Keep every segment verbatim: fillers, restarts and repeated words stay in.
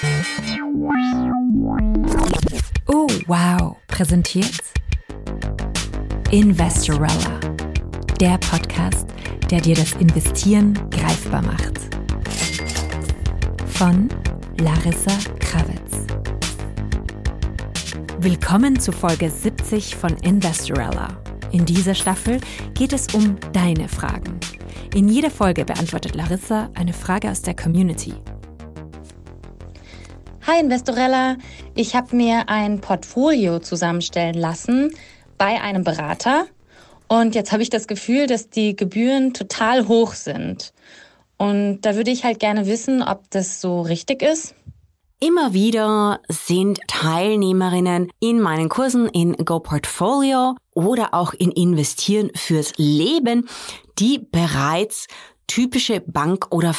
Oh, wow, präsentiert Investorella, der Podcast, der dir das Investieren greifbar macht. Von Larissa Krawitz. Willkommen zu Folge siebzig von Investorella. In dieser Staffel geht es um deine Fragen. In jeder Folge beantwortet Larissa eine Frage aus der Community. Hi Investorella, ich habe mir ein Portfolio zusammenstellen lassen bei einem Berater und jetzt habe ich das Gefühl, dass die Gebühren total hoch sind. Und da würde ich halt gerne wissen, ob das so richtig ist. Immer wieder sind Teilnehmerinnen in meinen Kursen in Go Portfolio oder auch in Investieren fürs Leben, die bereits typische Bank- oder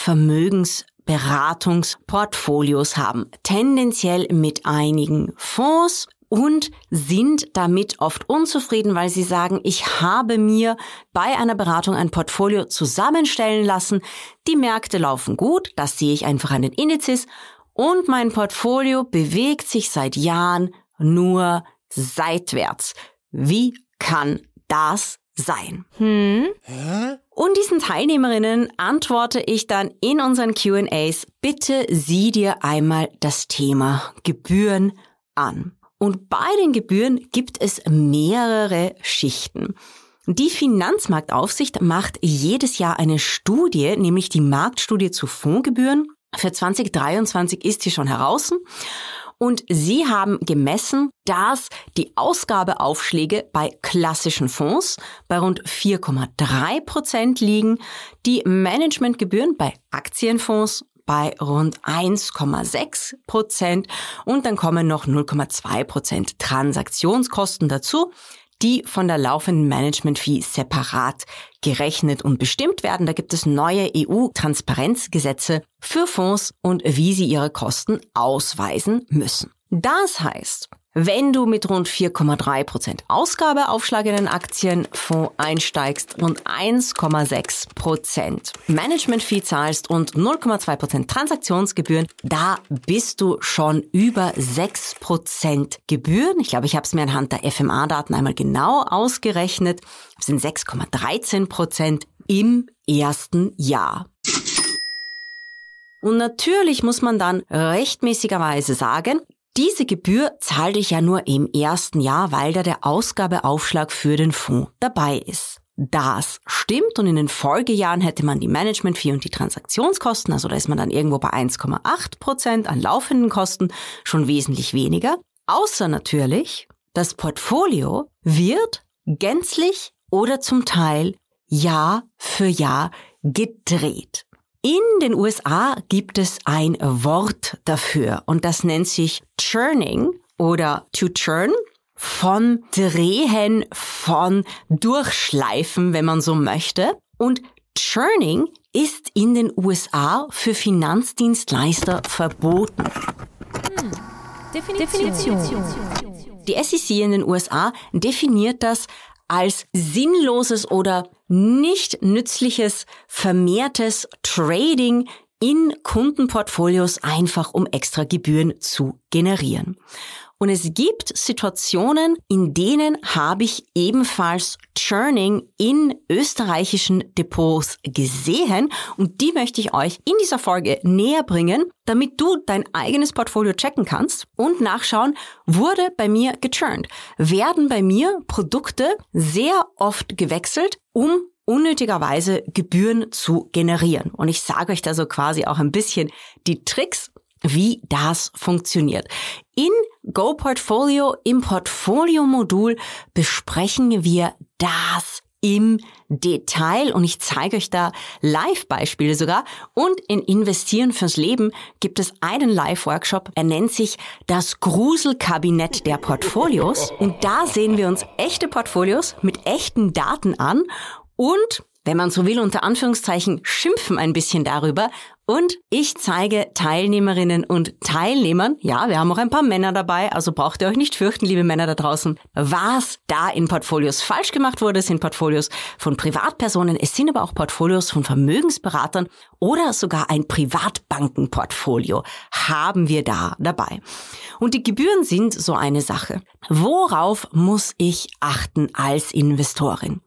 Vermögensberatungsportfolios haben, tendenziell mit einigen Fonds und sind damit oft unzufrieden, weil sie sagen, ich habe mir bei einer Beratung ein Portfolio zusammenstellen lassen, die Märkte laufen gut, das sehe ich einfach an den Indizes und mein Portfolio bewegt sich seit Jahren nur seitwärts. Wie kann das sein? Hm? Hä? Und diesen Teilnehmerinnen antworte ich dann in unseren Q and A's, bitte sieh dir einmal das Thema Gebühren an. Und bei den Gebühren gibt es mehrere Schichten. Die Finanzmarktaufsicht macht jedes Jahr eine Studie, nämlich die Marktstudie zu Fondsgebühren. Für zwanzig dreiundzwanzig ist sie schon heraus. Und sie haben gemessen, dass die Ausgabeaufschläge bei klassischen Fonds bei rund vier Komma drei Prozent liegen, die Managementgebühren bei Aktienfonds bei rund eins Komma sechs Prozent und dann kommen noch null Komma zwei Prozent Transaktionskosten dazu, die von der laufenden Management-Fee separat gerechnet und bestimmt werden. Da gibt es neue E U-Transparenzgesetze für Fonds und wie sie ihre Kosten ausweisen müssen. Das heißt, wenn du mit rund vier Komma drei Prozent Ausgabeaufschlag in einen Aktienfonds einsteigst und eins Komma sechs Prozent Management-Fee zahlst und null Komma zwei Prozent Transaktionsgebühren, da bist du schon über sechs Prozent Gebühren. Ich glaube, ich habe es mir anhand der F M A-Daten einmal genau ausgerechnet. Das sind sechs Komma dreizehn Prozent im ersten Jahr. Und natürlich muss man dann rechtmäßigerweise sagen, diese Gebühr zahle ich ja nur im ersten Jahr, weil da der Ausgabeaufschlag für den Fonds dabei ist. Das stimmt und in den Folgejahren hätte man die Management-Fee und die Transaktionskosten, also da ist man dann irgendwo bei eins Komma acht Prozent an laufenden Kosten, schon wesentlich weniger. Außer natürlich, das Portfolio wird gänzlich oder zum Teil Jahr für Jahr gedreht. In den U S A gibt es ein Wort dafür und das nennt sich Churning oder to churn, von Drehen, von Durchschleifen, wenn man so möchte. Und Churning ist in den U S A für Finanzdienstleister verboten. Hm. Definition. Definition. Die S E C in den U S A definiert das als sinnloses oder nicht nützliches, vermehrtes Trading in Kundenportfolios, einfach um extra Gebühren zu generieren. Und es gibt Situationen, in denen habe ich ebenfalls Churning in österreichischen Depots gesehen und die möchte ich euch in dieser Folge näher bringen, damit du dein eigenes Portfolio checken kannst und nachschauen, wurde bei mir gechurnt. Werden bei mir Produkte sehr oft gewechselt, um unnötigerweise Gebühren zu generieren. Und ich sage euch da so quasi auch ein bisschen die Tricks, wie das funktioniert. In Go Portfolio, im Portfolio-Modul besprechen wir das im Detail und ich zeige euch da Live-Beispiele sogar. Und in Investieren fürs Leben gibt es einen Live-Workshop, er nennt sich das Gruselkabinett der Portfolios. Und da sehen wir uns echte Portfolios mit echten Daten an und wenn man so will, unter Anführungszeichen, schimpfen ein bisschen darüber und ich zeige Teilnehmerinnen und Teilnehmern, ja, wir haben auch ein paar Männer dabei, also braucht ihr euch nicht fürchten, liebe Männer da draußen, was da in Portfolios falsch gemacht wurde. Es sind Portfolios von Privatpersonen, es sind aber auch Portfolios von Vermögensberatern oder sogar ein Privatbankenportfolio haben wir da dabei. Und die Gebühren sind so eine Sache. Worauf muss ich achten als Investorin?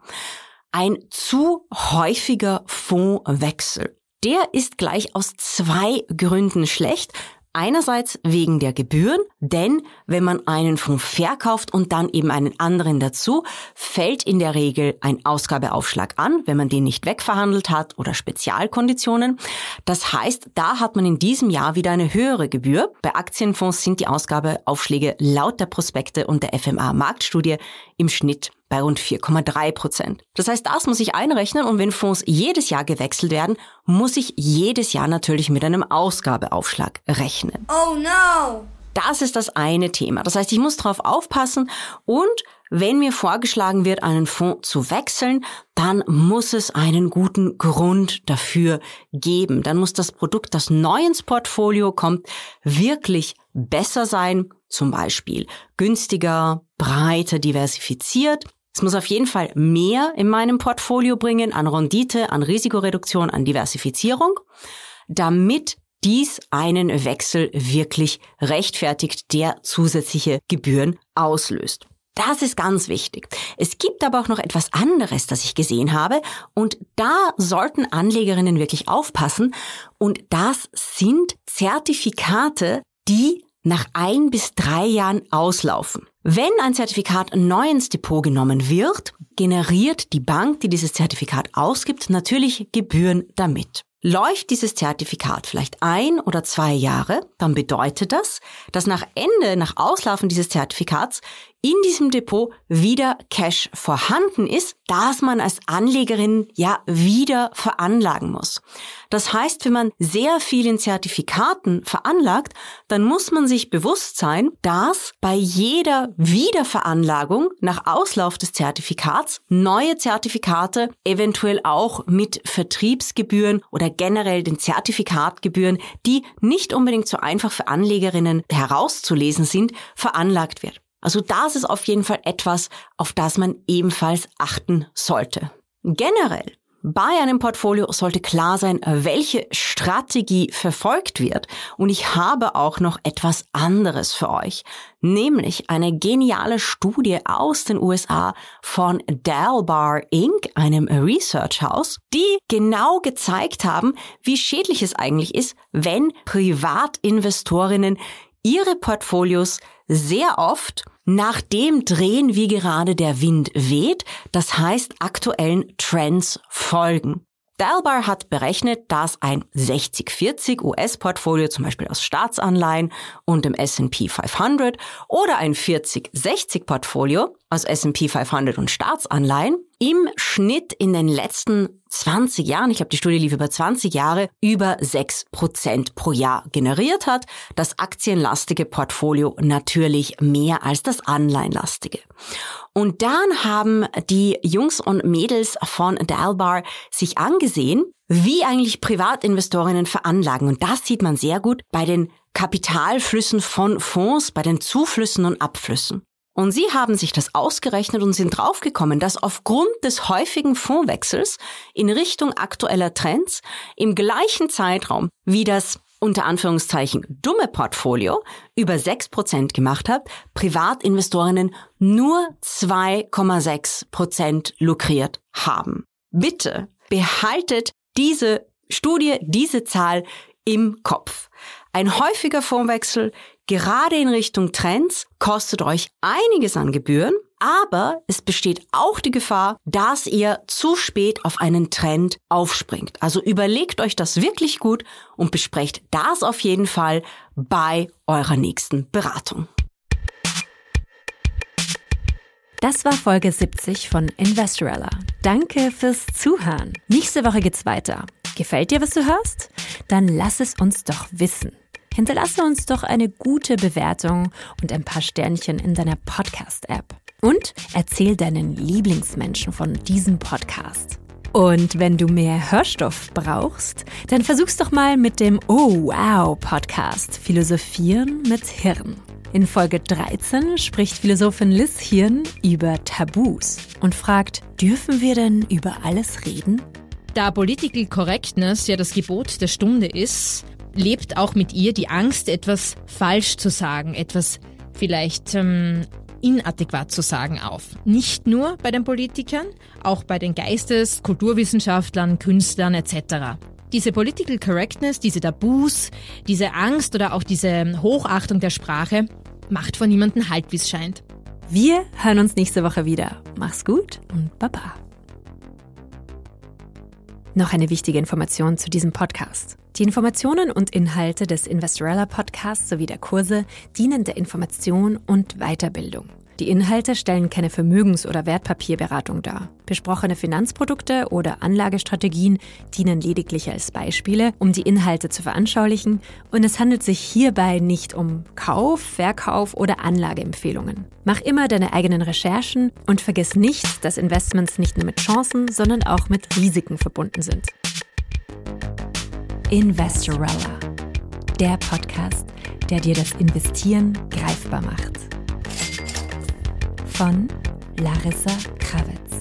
Ein zu häufiger Fondswechsel, der ist gleich aus zwei Gründen schlecht. Einerseits wegen der Gebühren, denn wenn man einen Fonds verkauft und dann eben einen anderen dazu, fällt in der Regel ein Ausgabeaufschlag an, wenn man den nicht wegverhandelt hat oder Spezialkonditionen. Das heißt, da hat man in diesem Jahr wieder eine höhere Gebühr. Bei Aktienfonds sind die Ausgabeaufschläge laut der Prospekte und der F M A-Marktstudie im Schnitt bei rund vier Komma drei Prozent. Das heißt, das muss ich einrechnen und wenn Fonds jedes Jahr gewechselt werden, muss ich jedes Jahr natürlich mit einem Ausgabeaufschlag rechnen. Oh no! Das ist das eine Thema. Das heißt, ich muss drauf aufpassen und wenn mir vorgeschlagen wird, einen Fonds zu wechseln, dann muss es einen guten Grund dafür geben. Dann muss das Produkt, das neu ins Portfolio kommt, wirklich besser sein. Zum Beispiel günstiger, breiter diversifiziert. Es muss auf jeden Fall mehr in meinem Portfolio bringen an Rendite, an Risikoreduktion, an Diversifizierung, damit dies einen Wechsel wirklich rechtfertigt, der zusätzliche Gebühren auslöst. Das ist ganz wichtig. Es gibt aber auch noch etwas anderes, das ich gesehen habe und da sollten Anlegerinnen wirklich aufpassen und das sind Zertifikate, die nach ein bis drei Jahren auslaufen. Wenn ein Zertifikat neu ins Depot genommen wird, generiert die Bank, die dieses Zertifikat ausgibt, natürlich Gebühren damit. Läuft dieses Zertifikat vielleicht ein oder zwei Jahre, dann bedeutet das, dass nach Ende, nach Auslaufen dieses Zertifikats in diesem Depot wieder Cash vorhanden ist, das man als Anlegerin ja wieder veranlagen muss. Das heißt, wenn man sehr viel in Zertifikaten veranlagt, dann muss man sich bewusst sein, dass bei jeder Wiederveranlagung nach Auslauf des Zertifikats neue Zertifikate eventuell auch mit Vertriebsgebühren oder generell den Zertifikatgebühren, die nicht unbedingt so einfach für Anlegerinnen herauszulesen sind, veranlagt wird. Also das ist auf jeden Fall etwas, auf das man ebenfalls achten sollte. Generell bei einem Portfolio sollte klar sein, welche Strategie verfolgt wird. Und ich habe auch noch etwas anderes für euch, nämlich eine geniale Studie aus den U S A von Dalbar Incorporated, einem Research House, die genau gezeigt haben, wie schädlich es eigentlich ist, wenn Privatinvestorinnen ihre Portfolios sehr oft nach dem drehen, wie gerade der Wind weht, das heißt aktuellen Trends folgen. Dalbar hat berechnet, dass ein sechzig vierzig U S-Portfolio zum Beispiel aus Staatsanleihen und dem S and P fünfhundert oder ein vierzig sechzig Portfolio aus S and P fünfhundert und Staatsanleihen im Schnitt in den letzten zwanzig Jahren, ich glaube die Studie lief über zwanzig Jahre, über sechs Prozent pro Jahr generiert hat. Das aktienlastige Portfolio natürlich mehr als das anleihenlastige. Und dann haben die Jungs und Mädels von Dalbar sich angesehen, wie eigentlich Privatinvestorinnen veranlagen. Und das sieht man sehr gut bei den Kapitalflüssen von Fonds, bei den Zuflüssen und Abflüssen. Und sie haben sich das ausgerechnet und sind draufgekommen, dass aufgrund des häufigen Fondswechsels in Richtung aktueller Trends im gleichen Zeitraum wie das unter Anführungszeichen dumme Portfolio über sechs Prozent gemacht hat, Privatinvestorinnen nur zwei Komma sechs Prozent lukriert haben. Bitte behaltet diese Studie, diese Zahl im Kopf. Ein häufiger Fondswechsel, gerade in Richtung Trends, kostet euch einiges an Gebühren, aber es besteht auch die Gefahr, dass ihr zu spät auf einen Trend aufspringt. Also überlegt euch das wirklich gut und besprecht das auf jeden Fall bei eurer nächsten Beratung. Das war Folge siebzig von Investorella. Danke fürs Zuhören. Nächste Woche geht's weiter. Gefällt dir, was du hörst? Dann lass es uns doch wissen. Hinterlasse uns doch eine gute Bewertung und ein paar Sternchen in deiner Podcast-App. Und erzähl deinen Lieblingsmenschen von diesem Podcast. Und wenn du mehr Hörstoff brauchst, dann versuch's doch mal mit dem Oh Wow Podcast Philosophieren mit Hirn. In Folge dreizehn spricht Philosophin Liz Hirn über Tabus und fragt, dürfen wir denn über alles reden? Da Political Correctness ja das Gebot der Stunde ist, lebt auch mit ihr die Angst, etwas falsch zu sagen, etwas vielleicht ähm, inadäquat zu sagen auf. Nicht nur bei den Politikern, auch bei den Geistes-, Kulturwissenschaftlern, Künstlern et cetera. Diese Political Correctness, diese Tabus, diese Angst oder auch diese Hochachtung der Sprache macht vor niemandem Halt, wie es scheint. Wir hören uns nächste Woche wieder. Mach's gut und Baba. Noch eine wichtige Information zu diesem Podcast. Die Informationen und Inhalte des Investorella Podcasts sowie der Kurse dienen der Information und Weiterbildung. Die Inhalte stellen keine Vermögens- oder Wertpapierberatung dar. Besprochene Finanzprodukte oder Anlagestrategien dienen lediglich als Beispiele, um die Inhalte zu veranschaulichen, und es handelt sich hierbei nicht um Kauf, Verkauf oder Anlageempfehlungen. Mach immer deine eigenen Recherchen und vergiss nicht, dass Investments nicht nur mit Chancen, sondern auch mit Risiken verbunden sind. Investorella, der Podcast, der dir das Investieren greifbar macht. Von Larissa Krawitz.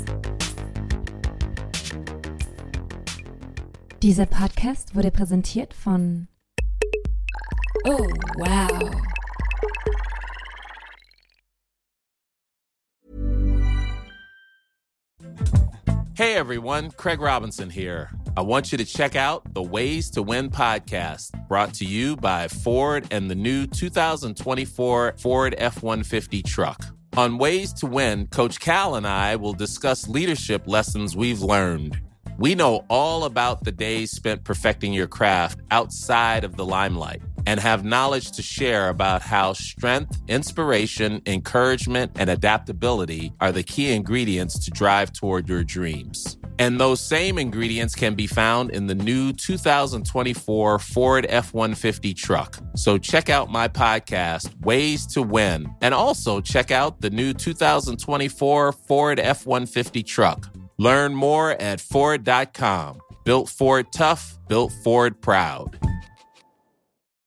Dieser Podcast wurde präsentiert von Oh, wow. Hey everyone, Craig Robinson here. I want you to check out the Ways to Win podcast, brought to you by Ford and the new two thousand twenty-four Ford F one fifty truck. On Ways to Win, Coach Cal and I will discuss leadership lessons we've learned. We know all about the days spent perfecting your craft outside of the limelight and have knowledge to share about how strength, inspiration, encouragement, and adaptability are the key ingredients to drive toward your dreams. And those same ingredients can be found in the new two thousand twenty-four Ford F one fifty truck. So check out my podcast, Ways to Win, and also check out the new two thousand twenty-four Ford F one fifty truck. Learn more at Ford dot com. Built Ford tough, built Ford proud.